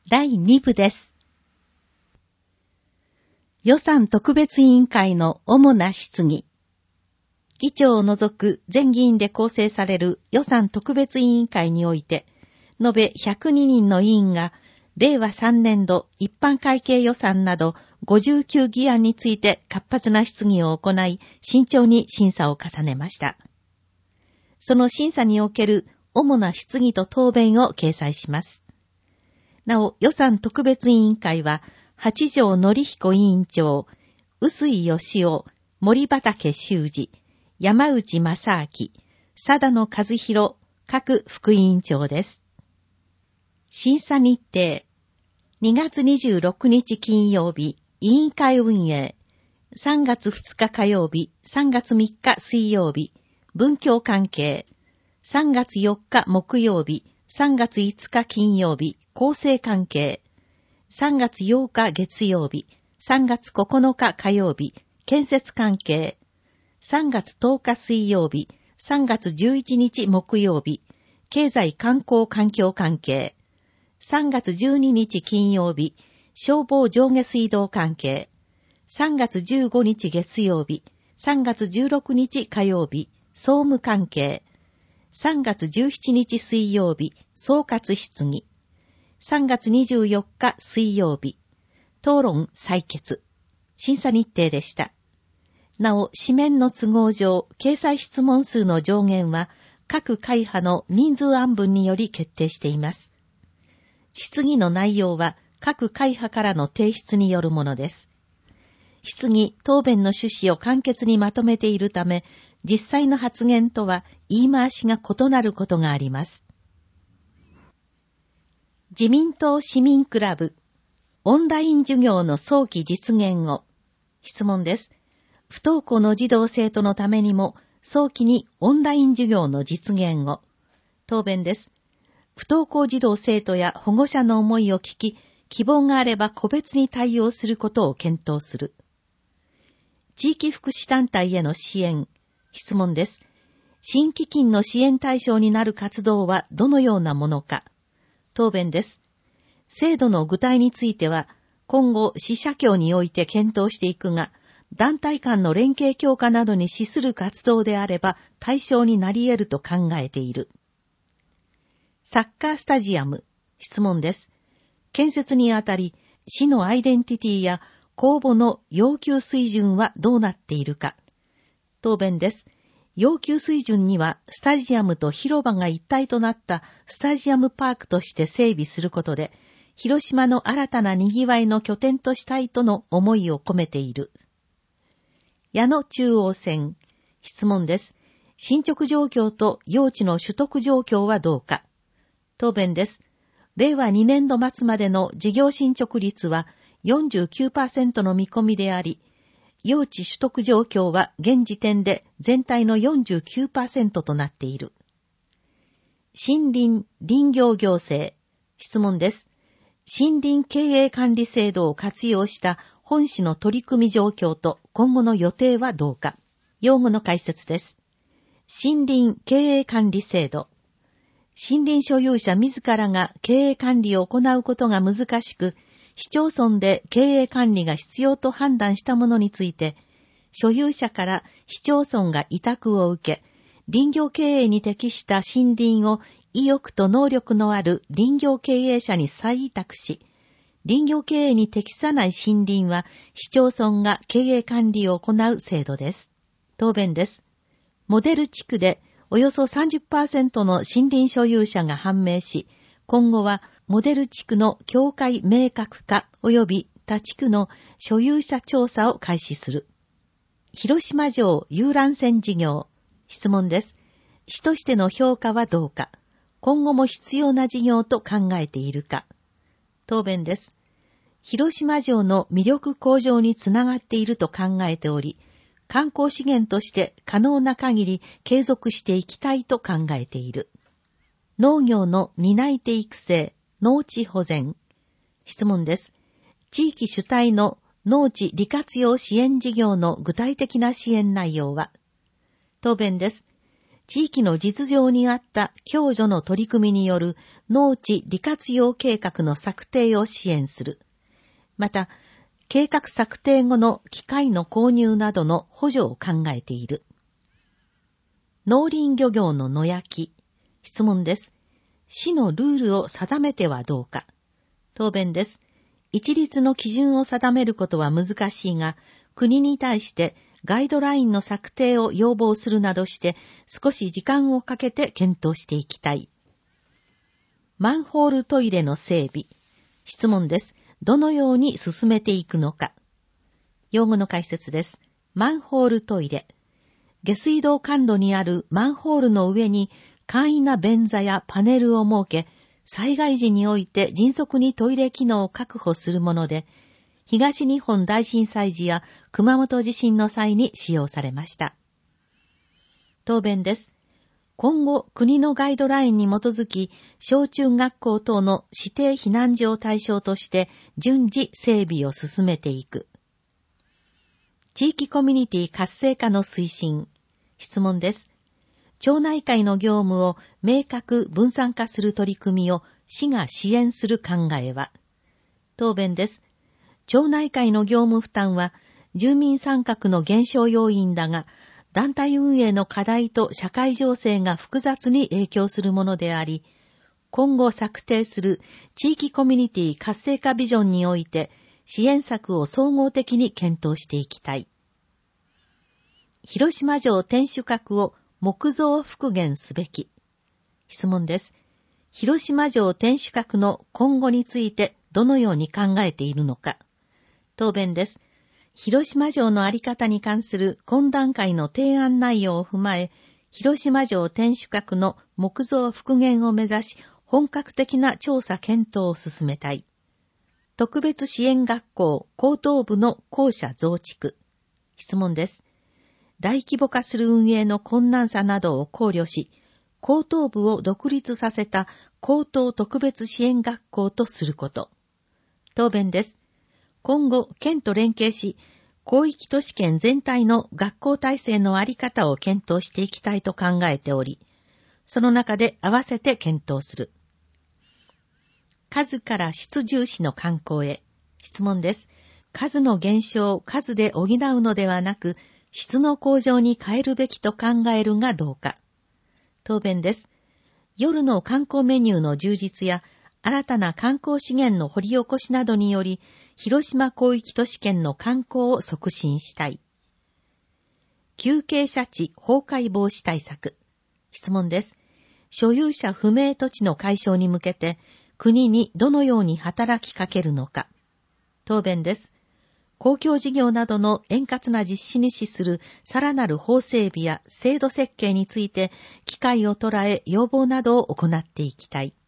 第2部です。予算特別委員会の主な質疑。議長を除く全議員で構成される予算特別委員会において、延べ102人の委員が、令和3年度一般会計予算など59議案について活発な質疑を行い、慎重に審査を重ねました。その審査における主な質疑と答弁を掲載します。なお、予算特別委員会は、八条典彦委員長、臼井義雄、森畠修二、山内正明、貞野和弘各副委員長です。審査日程、2月26日金曜日、委員会運営、3月2日火曜日、3月3日水曜日、文教関係、3月4日木曜日、3月5日金曜日、厚生関係、3月8日月曜日、3月9日火曜日、建設関係、3月10日水曜日、3月11日木曜日、経済観光環境関係、3月12日金曜日、消防上下水道関係、3月15日月曜日、3月16日火曜日、総務関係、3月17日水曜日、総括質疑、3月24日水曜日、討論採決、審査日程でした。なお、紙面の都合上、掲載質問数の上限は、各会派の人数案分により決定しています。質疑の内容は、各会派からの提出によるものです。質疑、答弁の趣旨を簡潔にまとめているため、実際の発言とは言い回しが異なることがあります。自民党市民クラブ、オンライン授業の早期実現を。質問です。不登校の児童生徒のためにも、早期にオンライン授業の実現を。答弁です。不登校児童生徒や保護者の思いを聞き、希望があれば個別に対応することを検討する。地域福祉団体への支援。質問です。新基金の支援対象になる活動はどのようなものか。答弁です。制度の具体については、今後、市社協において検討していくが、団体間の連携強化などに資する活動であれば対象になり得ると考えている。サッカースタジアム。質問です。建設にあたり、市のアイデンティティや公募の要求水準はどうなっているか。答弁です。要求水準にはスタジアムと広場が一体となったスタジアムパークとして整備することで、広島の新たな賑わいの拠点としたいとの思いを込めている。矢野中央線。質問です。進捗状況と用地の取得状況はどうか。答弁です。令和2年度末までの事業進捗率は 49% の見込みであり、用地取得状況は現時点で全体の 49% となっている。森林林業行政。質問です。森林経営管理制度を活用した本市の取り組み状況と今後の予定はどうか。用語の解説です。森林経営管理制度。森林所有者自らが経営管理を行うことが難しく、市町村で経営管理が必要と判断したものについて、所有者から市町村が委託を受け、林業経営に適した森林を意欲と能力のある林業経営者に再委託し、林業経営に適さない森林は市町村が経営管理を行う制度です。答弁です。モデル地区でおよそ 30% の森林所有者が判明し、今後はモデル地区の境界明確化及び他地区の所有者調査を開始する。広島城遊覧船事業。質問です。市としての評価はどうか。今後も必要な事業と考えているか。答弁です。広島城の魅力向上につながっていると考えており、観光資源として可能な限り継続していきたいと考えている。農業の担い手育成、農地保全。質問です。地域主体の農地利活用支援事業の具体的な支援内容は。答弁です。 地域の実情に合った共助の取り組みによる農地利活用計画の策定を支援する。また、計画策定後の機械の購入などの補助を考えている。農林漁業の野焼き。質問です。市のルールを定めてはどうか。答弁です。一律の基準を定めることは難しいが、国に対してガイドラインの策定を要望するなどして少し時間をかけて検討していきたい。マンホールトイレの整備。質問です。どのように進めていくのか。用語の解説です。マンホールトイレ。下水道管路にあるマンホールの上に簡易な便座やパネルを設け、災害時において迅速にトイレ機能を確保するもので、東日本大震災時や熊本地震の際に使用されました。答弁です。今後、国のガイドラインに基づき、小中学校等の指定避難所を対象として順次整備を進めていく。地域コミュニティ活性化の推進。質問です。町内会の業務を明確分散化する取り組みを市が支援する考えは。答弁です。町内会の業務負担は住民参画の減少要因だが、団体運営の課題と社会情勢が複雑に影響するものであり、今後策定する地域コミュニティ活性化ビジョンにおいて支援策を総合的に検討していきたい。広島城天守閣を木造復元すべき。質問です。広島城天守閣の今後についてどのように考えているのか。答弁です。広島城のあり方に関する懇談会の提案内容を踏まえ、広島城天守閣の木造復元を目指し、本格的な調査検討を進めたい。特別支援学校高等部の校舎増築。質問です。大規模化する運営の困難さなどを考慮し、高等部を独立させた高等特別支援学校とすること。答弁です。今後、県と連携し、広域都市圏全体の学校体制のあり方を検討していきたいと考えており、その中で合わせて検討する。数から質重視の観光へ。質問です。数の減少を数で補うのではなく、質の向上に変えるべきと考えるがどうか。答弁です。夜の観光メニューの充実や、新たな観光資源の掘り起こしなどにより、広島広域都市圏の観光を促進したい。急傾斜地崩壊防止対策。質問です。所有者不明土地の解消に向けて、国にどのように働きかけるのか。答弁です。公共事業などの円滑な実施に資するさらなる法整備や制度設計について、機会を捉え要望などを行っていきたい。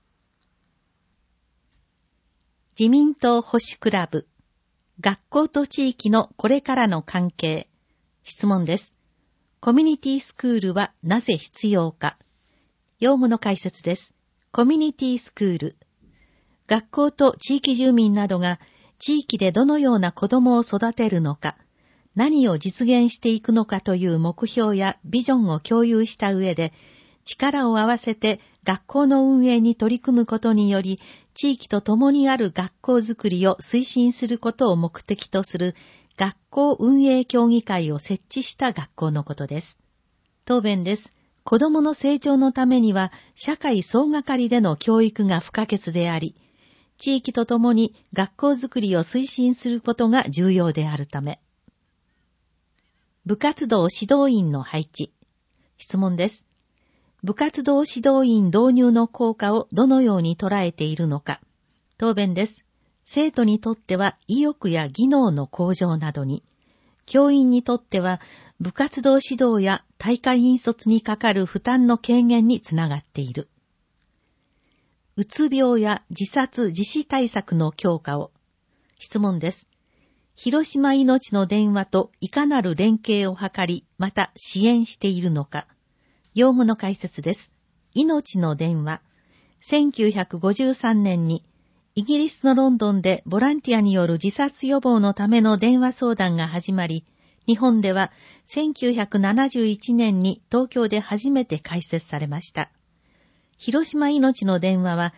自民党保守クラブ。学校と地域のこれからの関係。質問です。コミュニティスクールはなぜ必要か。用語の解説です。コミュニティスクール。学校と地域住民などが地域でどのような子供を育てるのか、何を実現していくのかという目標やビジョンを共有した上で、力を合わせて学校の運営に取り組むことにより、地域と共にある学校づくりを推進することを目的とする学校運営協議会を設置した学校のことです。答弁です。子どもの成長のためには社会総がかりでの教育が不可欠であり、地域と共に学校づくりを推進することが重要であるため。部活動指導員の配置。質問です。部活動指導員導入の効果をどのように捉えているのか。答弁です。生徒にとっては意欲や技能の向上などに、教員にとっては部活動指導や大会引率にかかる負担の軽減につながっている。うつ病や自殺自死対策の強化を。質問です。広島いのちの電話といかなる連携を図り、また支援しているのか。用語の解説です。いのちの電話。1953年にイギリスのロンドンでボランティアによる自殺予防のための電話相談が始まり、 日本では1971年に東京で初めて開設されました。広島いのちの電話は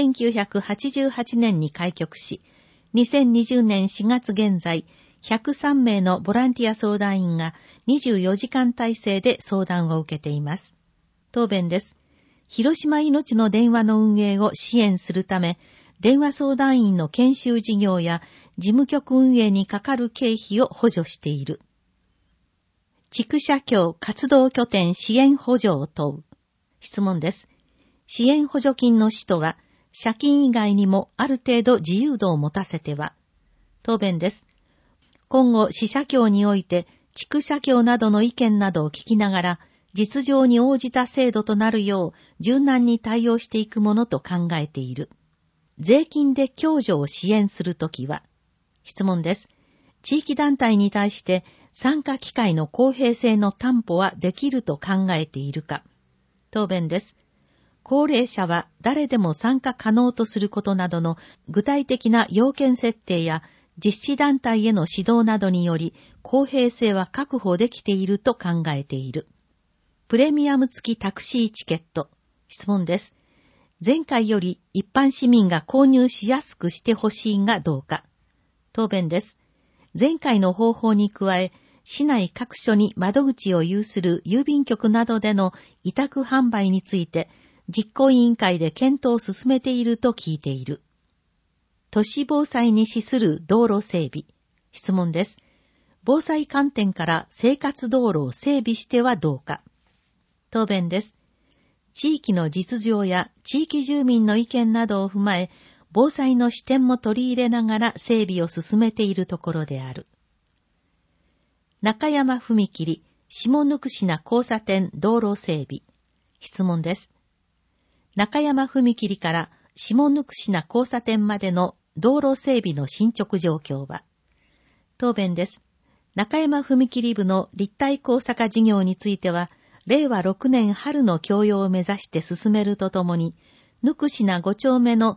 1988年に開局し、2020年4月現在、103名のボランティア相談員が24時間体制で相談を受けています。答弁です。広島いのちの電話の運営を支援するため、電話相談員の研修事業や事務局運営にかかる経費を補助している。地区社協活動拠点支援補助を問う。質問です。支援補助金の使途は、借金以外にもある程度自由度を持たせては。答弁です。今後、市社協において、地区社協などの意見などを聞きながら、実情に応じた制度となるよう、柔軟に対応していくものと考えている。税金で共助を支援するときは。質問です。地域団体に対して参加機会の公平性の担保はできると考えているか。答弁です。高齢者は誰でも参加可能とすることなどの具体的な要件設定や実施団体への指導などにより公平性は確保できていると考えている。プレミアム付きタクシーチケット。質問です。前回より一般市民が購入しやすくしてほしいがどうか。答弁です。前回の方法に加え、市内各所に窓口を有する郵便局などでの委託販売について、実行委員会で検討を進めていると聞いている。都市防災に資する道路整備。質問です。防災観点から生活道路を整備してはどうか。答弁です。地域の実情や地域住民の意見などを踏まえ、防災の視点も取り入れながら整備を進めているところである。中山踏切、下ぬくしな交差点道路整備。質問です。中山踏切から下ぬくしな交差点までの道路整備の進捗状況は。答弁です。中山踏切部の立体交差化事業については、令和6年春の供用を目指して進めるとともに、ぬくしな5丁目の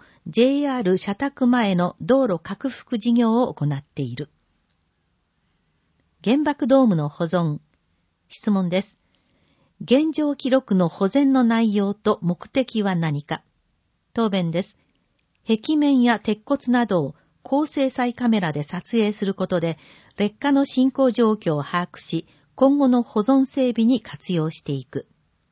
JR 社宅前の道路拡幅事業を行っている。原爆ドームの保存。質問です。現状記録の保全の内容と目的は何か。答弁です。壁面や鉄骨などを高精細カメラで撮影することで、劣化の進行状況を把握し、今後の保存整備に活用していく。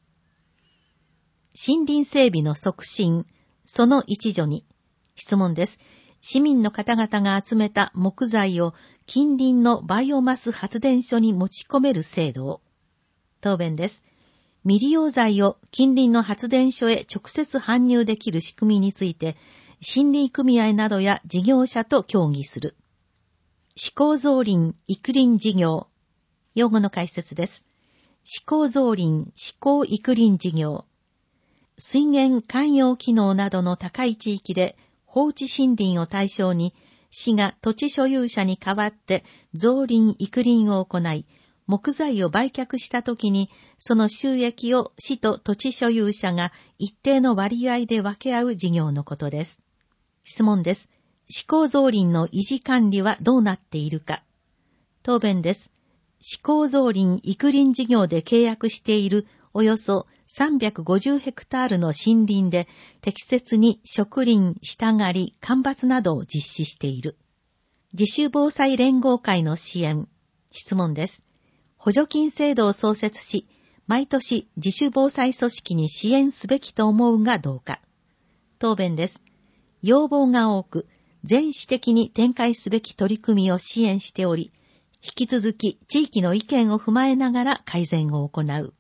森林整備の促進、その一助に。質問です。市民の方々が集めた木材を近隣のバイオマス発電所に持ち込める制度を。答弁です。未利用材を近隣の発電所へ直接搬入できる仕組みについて、森林組合などや事業者と協議する。思考造林育林事業。用語の解説です。思考造林思考育林事業。水源涵養機能などの高い地域で放置森林を対象に、市が土地所有者に代わって造林育林を行い、木材を売却したときに、その収益を市と土地所有者が一定の割合で分け合う事業のことです。質問です。思考造林の維持管理はどうなっているか。答弁です。思考造林育林事業で契約しているおよそ350ヘクタールの森林で適切に植林、下刈り、間伐などを実施している。自主防災連合会の支援。質問です。補助金制度を創設し、毎年自主防災組織に支援すべきと思うがどうか。答弁です。要望が多く、全市的に展開すべき取り組みを支援しており、引き続き地域の意見を踏まえながら改善を行う。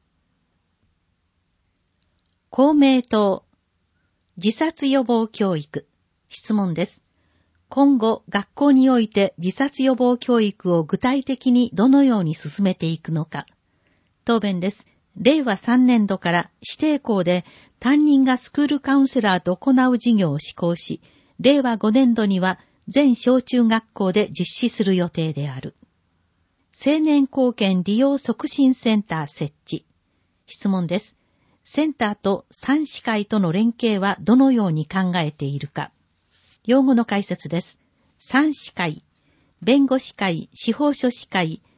公明党、自殺予防教育。質問です。今後、学校において自殺予防教育を具体的にどのように進めていくのか。答弁です。令和3年度から指定校で担任がスクールカウンセラーと行う事業を施行し、令和5年度には全小中学校で実施する予定である。青年貢献利用促進センター設置。質問です。センターと三市会との連携はどのように考えているか。用語の解説です。三市会、弁護士会、司法書士会、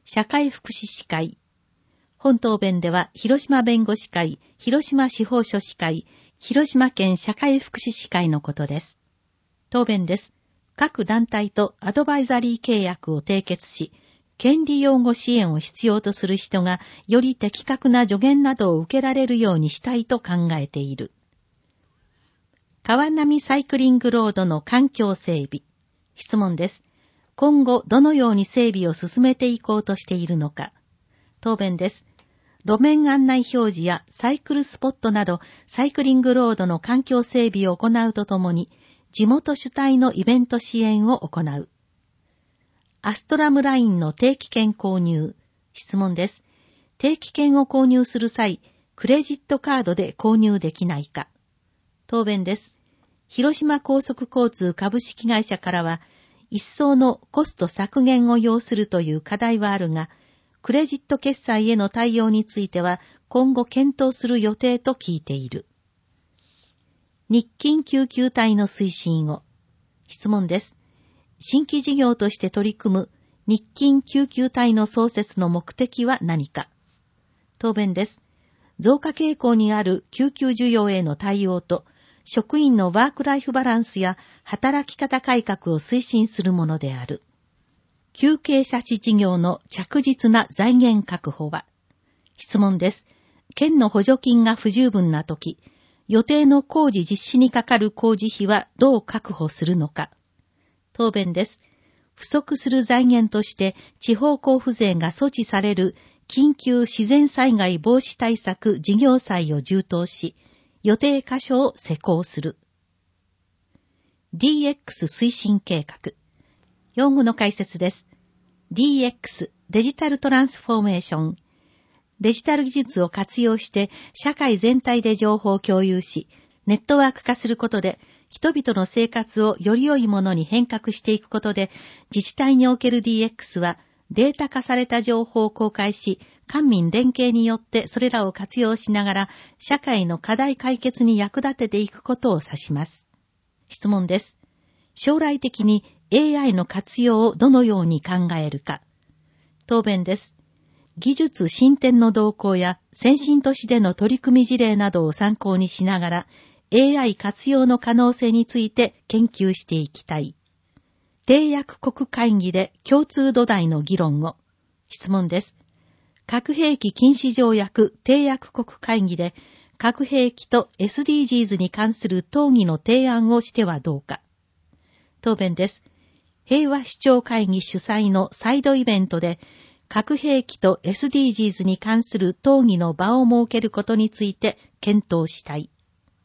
社会福祉士会。本答弁では、広島弁護士会、広島司法書士会、広島県社会福祉士会のことです。答弁です。各団体とアドバイザリー契約を締結し、権利擁護支援を必要とする人がより的確な助言などを受けられるようにしたいと考えている。川波サイクリングロードの環境整備。質問です。今後どのように整備を進めていこうとしているのか。答弁です。路面案内表示やサイクルスポットなどサイクリングロードの環境整備を行うとともに、地元主体のイベント支援を行う。アストラムラインの定期券購入。質問です。定期券を購入する際、クレジットカードで購入できないか。答弁です。広島高速交通株式会社からは、一層のコスト削減を要するという課題はあるが、クレジット決済への対応については今後検討する予定と聞いている。日勤救急隊の推進を。質問です。新規事業として取り組む日勤救急隊の創設の目的は何か。答弁です。増加傾向にある救急需要への対応と、職員のワークライフバランスや働き方改革を推進するものである。急傾斜地事業の着実な財源確保は。質問です。県の補助金が不十分なとき、予定の工事実施にかかる工事費はどう確保するのか。答弁です。不足する財源として地方交付税が措置される緊急自然災害防止対策事業債を充当し、予定箇所を施行する。DX 推進計画。用語の解説です。DX、デジタルトランスフォーメーション。デジタル技術を活用して社会全体で情報を共有し、ネットワーク化することで、人々の生活をより良いものに変革していくことで、自治体における DX はデータ化された情報を公開し、官民連携によってそれらを活用しながら、社会の課題解決に役立てていくことを指します。質問です。将来的に AI の活用をどのように考えるか。答弁です。技術進展の動向や先進都市での取り組み事例などを参考にしながら AI 活用の可能性について研究していきたい。締約国会議で共通土台の議論を。質問です。核兵器禁止条約締約国会議で核兵器と SDGs に関する討議の提案をしてはどうか。答弁です。平和首長会議主催のサイドイベントで核兵器と SDGs に関する討議の場を設けることについて検討したい。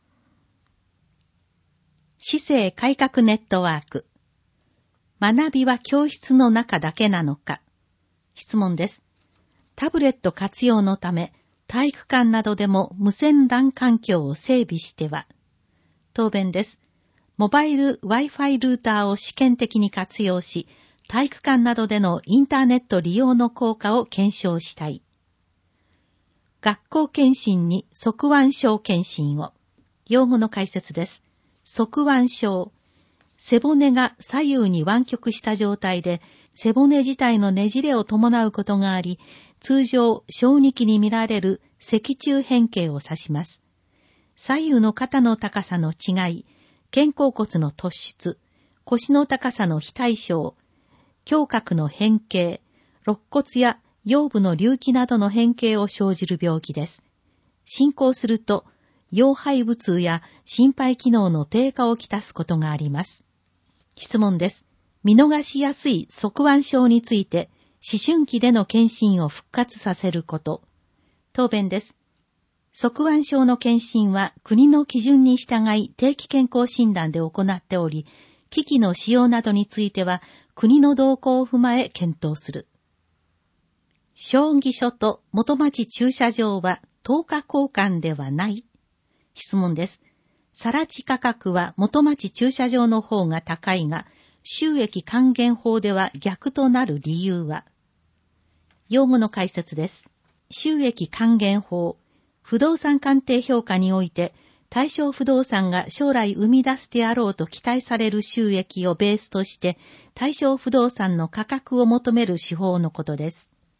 市政改革ネットワーク。学びは教室の中だけなのか。質問です。タブレット活用のため、体育館などでも無線 LAN 環境を整備しては。答弁です。モバイル Wi-Fi ルーターを試験的に活用し、体育館などでのインターネット利用の効果を検証したい。学校検診に側腕症検診を。用語の解説です。側腕症。背骨が左右に湾曲した状態で、背骨自体のねじれを伴うことがあり、通常、小児期に見られる脊柱変形を指します。左右の肩の高さの違い、肩甲骨の突出、腰の高さの非対称、胸郭の変形、肋骨や腰部の隆起などの変形を生じる病気です。進行すると、腰背部痛や心肺機能の低下をきたすことがあります。質問です。見逃しやすい側腕症について、思春期での検診を復活させること。答弁です。側腕症の検診は国の基準に従い定期健康診断で行っており、機器の使用などについては国の動向を踏まえ検討する。将棋所と元町駐車場は等価交換ではない？質問です。更地価格は元町駐車場の方が高いが、収益還元法では逆となる理由は？用語の解説です。収益還元法。不動産鑑定評価において、対象不動産が将来生み出すであろうと期待される収益をベースとして、対象不動産の価格を求める手法のことです。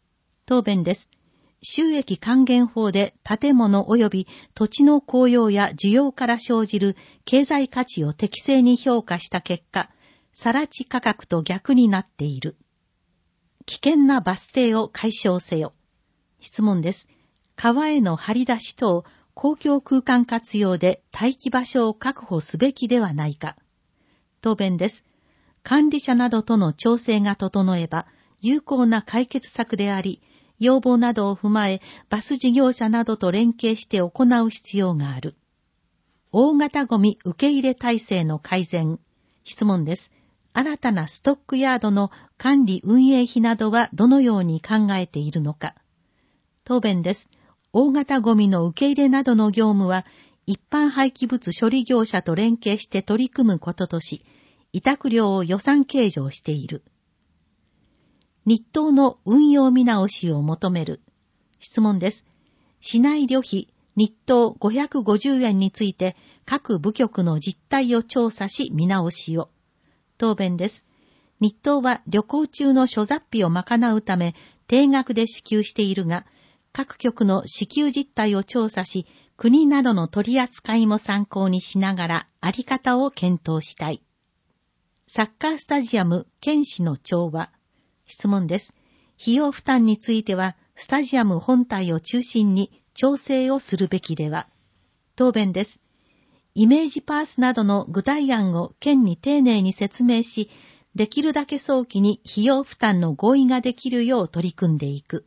答弁です。収益還元法で建物及び土地の公用や需要から生じる経済価値を適正に評価した結果、更地価格と逆になっている。危険なバス停を解消せよ。質問です。川への張り出し等、公共空間活用で待機場所を確保すべきではないか。答弁です。管理者などとの調整が整えば、有効な解決策であり、要望などを踏まえ、バス事業者などと連携して行う必要がある。大型ゴミ受け入れ体制の改善。質問です。新たなストックヤードの管理運営費などはどのように考えているのか。答弁です。大型ゴミの受け入れなどの業務は、一般廃棄物処理業者と連携して取り組むこととし、委託料を予算計上している。日当の運用見直しを求める。質問です。市内旅費日当550円について各部局の実態を調査し見直しを。答弁です。日当は旅行中の諸雑費を賄うため定額で支給しているが、各局の支給実態を調査し、国などの取り扱いも参考にしながらあり方を検討したい。サッカースタジアム県市の調和。質問です。費用負担については、スタジアム本体を中心に調整をするべきでは。答弁です。イメージパースなどの具体案を県に丁寧に説明し、できるだけ早期に費用負担の合意ができるよう取り組んでいく。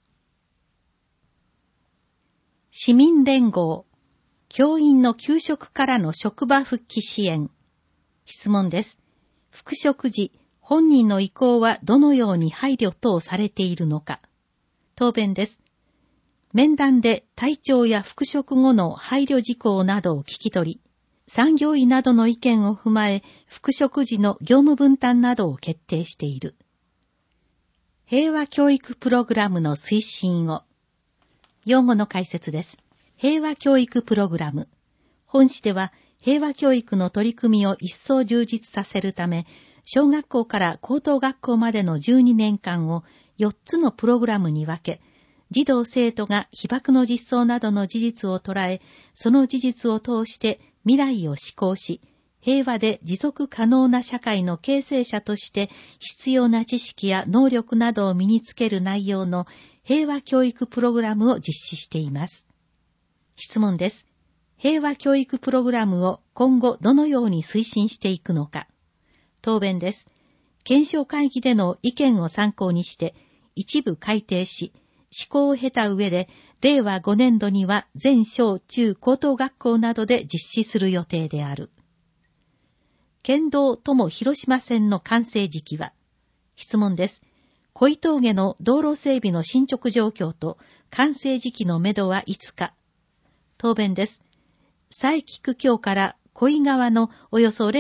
市民連合、教員の休職からの職場復帰支援。質問です。復職時、本人の意向はどのように配慮等されているのか。答弁です。面談で体調や復職後の配慮事項などを聞き取り、産業医などの意見を踏まえ、復職時の業務分担などを決定している。平和教育プログラムの推進を。用語の解説です。平和教育プログラム。本誌では、平和教育の取り組みを一層充実させるため、小学校から高等学校までの12年間を4つのプログラムに分け、児童生徒が被爆の実相などの事実を捉え、その事実を通して未来を志向し、平和で持続可能な社会の形成者として必要な知識や能力などを身につける内容の平和教育プログラムを実施しています。質問です。平和教育プログラムを今後どのように推進していくのか。答弁です。検証会議での意見を参考にして、一部改定し、施行を経た上で、令和5年度には全小中高等学校などで実施する予定である。県道友広島線の完成時期は。質問です。小井峠の道路整備の進捗状況と完成時期のめどはいつか。答弁です。佐伯区境から小井川のおよそ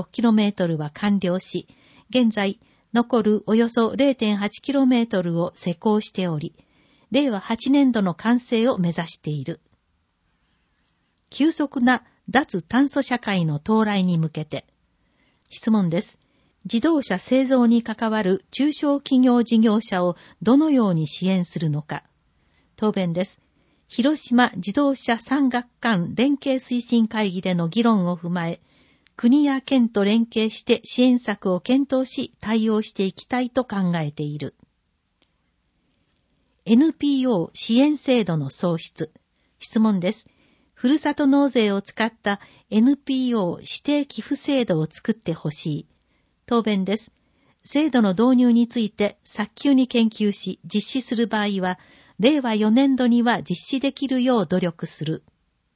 0.6km は完了し、現在残るおよそ 0.8km を施工しており、令和8年度の完成を目指している。急速な脱炭素社会の到来に向けて。質問です。自動車製造に関わる中小企業事業者をどのように支援するのか。答弁です。広島自動車産学官連携推進会議での議論を踏まえ、国や県と連携して支援策を検討し対応していきたいと考えている。NPO 支援制度の創出。質問です。ふるさと納税を使った NPO 指定寄付制度を作ってほしい。答弁です。制度の導入について早急に研究し実施する場合は、令和4年度には実施できるよう努力する。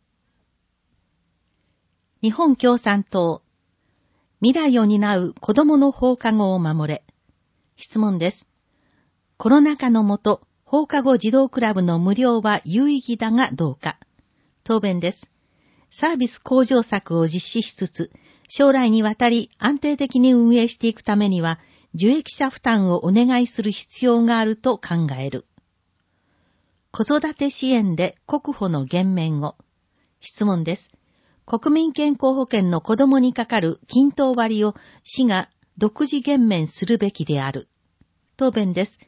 日本共産党。未来を担う子どもの放課後を守れ。質問です。コロナ禍のもと、放課後児童クラブの無料は有意義だがどうか。答弁です。サービス向上策を実施しつつ、将来にわたり安定的に運営していくためには、受益者負担をお願いする必要があると考える。子育て支援で国保の減免を。質問です。国民健康保険の子どもにかかる均等割を市が独自減免するべきである。答弁です。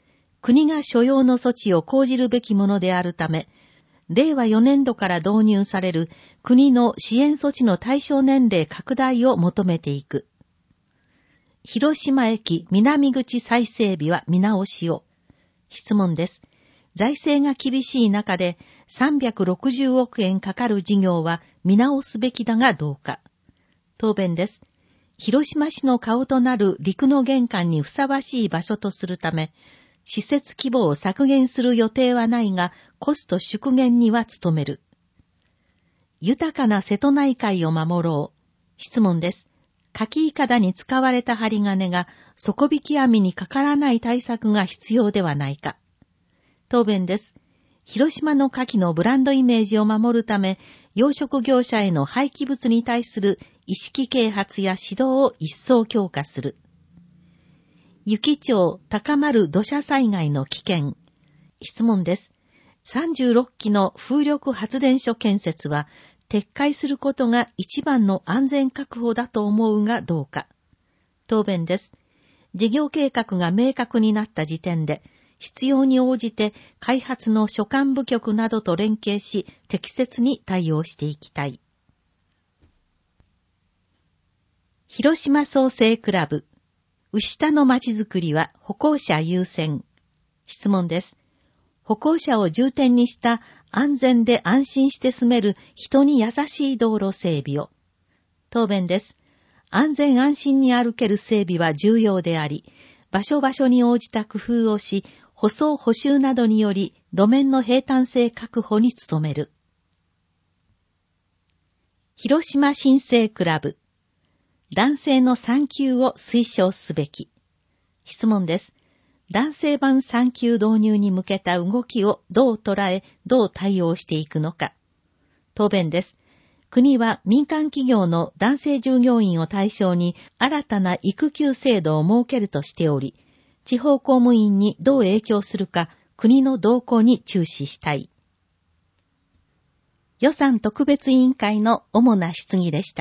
国が所要の措置を講じるべきものであるため、令和4年度から導入される国の支援措置の対象年齢拡大を求めていく。広島駅南口再整備は見直しを。質問です。財政が厳しい中で360億円かかる事業は見直すべきだがどうか。答弁です。広島市の顔となる陸の玄関にふさわしい場所とするため、施設規模を削減する予定はないが、コスト縮減には努める。豊かな瀬戸内海を守ろう。質問です。柿いかだに使われた針金が底引き網にかからない対策が必要ではないか。答弁です。広島の牡蠣のブランドイメージを守るため、養殖業者への廃棄物に対する意識啓発や指導を一層強化する。湯来町高まる土砂災害の危険。質問です。36基の風力発電所建設は撤回することが一番の安全確保だと思うがどうか。答弁です。事業計画が明確になった時点で、必要に応じて開発の所管部局などと連携し、適切に対応していきたい。広島創生クラブ。牛田のまちづくりは歩行者優先。質問です。歩行者を重点にした安全で安心して住める人に優しい道路整備を。答弁です。安全安心に歩ける整備は重要であり、場所場所に応じた工夫をし、舗装補修などにより路面の平坦性確保に努める。広島新生クラブ。男性の産休を推奨すべき。質問です。男性版産休導入に向けた動きをどう捉え、どう対応していくのか。答弁です。国は民間企業の男性従業員を対象に新たな育休制度を設けるとしており、地方公務員にどう影響するか国の動向に注視したい。予算特別委員会の主な質疑でした。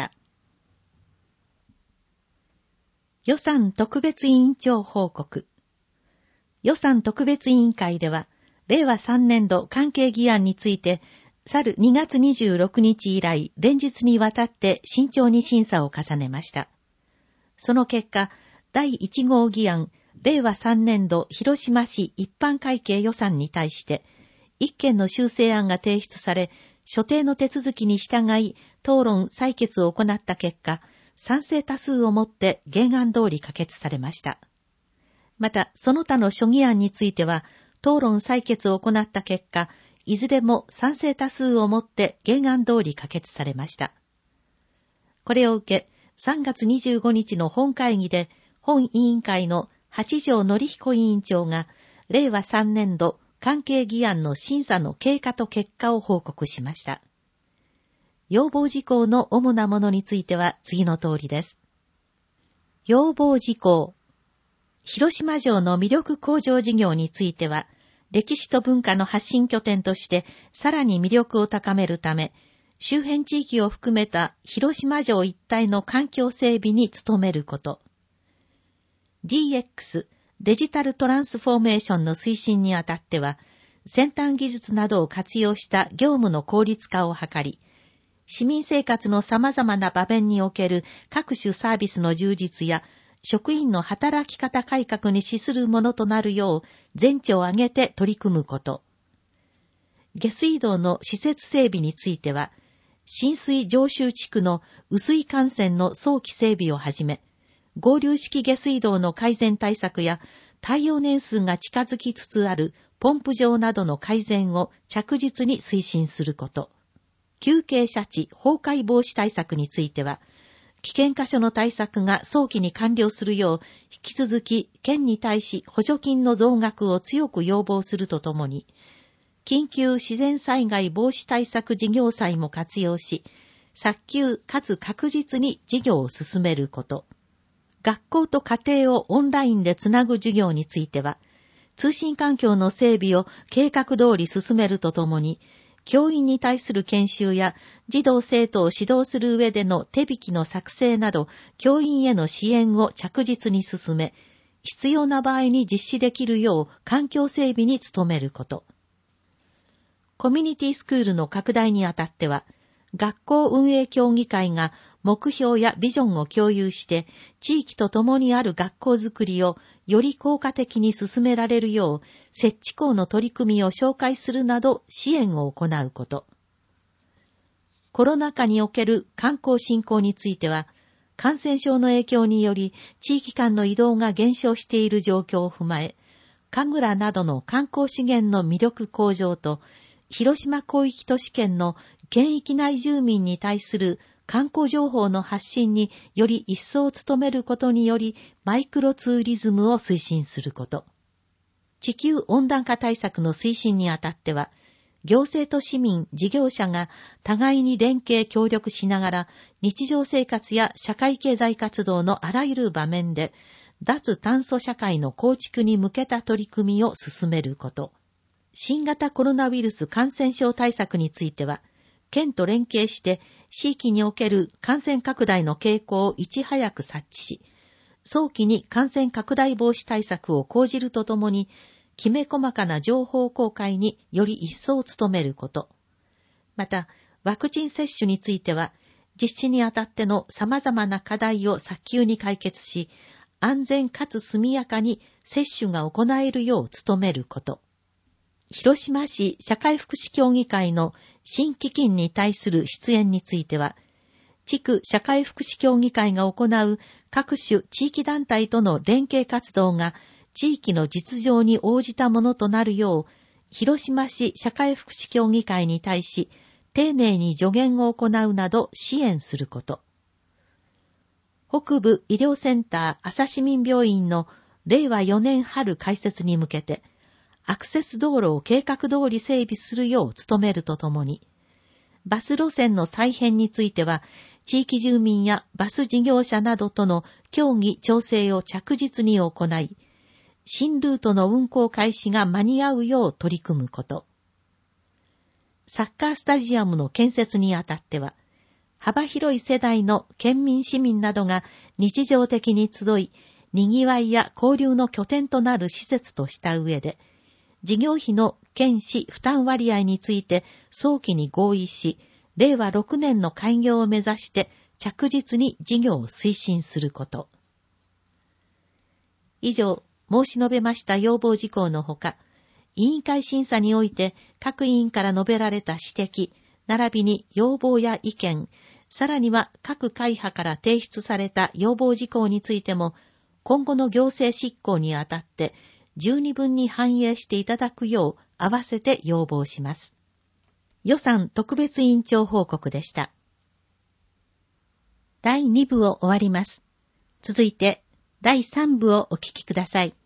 予算特別委員長報告。予算特別委員会では、令和3年度関係議案について、去る2月26日以来、連日にわたって慎重に審査を重ねました。その結果、第1号議案、令和3年度広島市一般会計予算に対して、1件の修正案が提出され、所定の手続きに従い、討論採決を行った結果、賛成多数をもって原案通り可決されました。また、その他の諸議案については、討論採決を行った結果、いずれも賛成多数をもって原案通り可決されました。これを受け、3月25日の本会議で、本委員会の八条典彦委員長が、令和3年度関係議案の審査の経過と結果を報告しました。要望事項の主なものについては次の通りです。要望事項。広島城の魅力向上事業については、歴史と文化の発信拠点としてさらに魅力を高めるため、周辺地域を含めた広島城一帯の環境整備に努めること。DX、デジタルトランスフォーメーションの推進にあたっては、先端技術などを活用した業務の効率化を図り、市民生活の様々な場面における各種サービスの充実や、職員の働き方改革に資するものとなるよう、全地を挙げて取り組むこと。下水道の施設整備については、浸水常習地区の雨水管線の早期整備をはじめ、合流式下水道の改善対策や、耐用年数が近づきつつあるポンプ場などの改善を着実に推進すること。急傾斜地崩壊防止対策については、危険箇所の対策が早期に完了するよう、引き続き県に対し補助金の増額を強く要望するとともに、緊急自然災害防止対策事業債も活用し、早急かつ確実に事業を進めること。学校と家庭をオンラインでつなぐ授業については、通信環境の整備を計画通り進めるとともに、教員に対する研修や児童生徒を指導する上での手引きの作成など、教員への支援を着実に進め、 必要な場合に実施できるよう環境整備に努めること。コミュニティスクールの拡大にあたっては、学校運営協議会が目標やビジョンを共有して、地域と共にある学校づくりをより効果的に進められるよう、設置校の取り組みを紹介するなど支援を行うこと。コロナ禍における観光振興については、感染症の影響により地域間の移動が減少している状況を踏まえ、神楽などの観光資源の魅力向上と、広島広域都市圏の県域内住民に対する観光情報の発信により一層努めることにより、マイクロツーリズムを推進すること。地球温暖化対策の推進にあたっては、行政と市民、事業者が互いに連携協力しながら、日常生活や社会経済活動のあらゆる場面で、脱炭素社会の構築に向けた取り組みを進めること。新型コロナウイルス感染症対策については、県と連携して地域における感染拡大の傾向をいち早く察知し、早期に感染拡大防止対策を講じるとともに、きめ細かな情報公開により一層努めること。また、ワクチン接種については、実施にあたっての様々な課題を早急に解決し、安全かつ速やかに接種が行えるよう努めること。広島市社会福祉協議会の新基金に対する出演については、地区社会福祉協議会が行う各種地域団体との連携活動が地域の実情に応じたものとなるよう、広島市社会福祉協議会に対し、丁寧に助言を行うなど支援すること。北部医療センター朝市民病院の令和4年春開設に向けて、アクセス道路を計画通り整備するよう努めるとともに、バス路線の再編については、地域住民やバス事業者などとの協議調整を着実に行い、新ルートの運行開始が間に合うよう取り組むこと。サッカースタジアムの建設にあたっては、幅広い世代の県民市民などが日常的に集い、賑わいや交流の拠点となる施設とした上で、事業費の県市負担割合について早期に合意し、令和6年の開業を目指して着実に事業を推進すること。以上、申し述べました要望事項のほか、委員会審査において各委員から述べられた指摘、並びに要望や意見、さらには各会派から提出された要望事項についても、今後の行政執行にあたって十二分に反映していただくよう合わせて要望します。予算特別委員長報告でした。第2部を終わります。続いて第3部をお聞きください。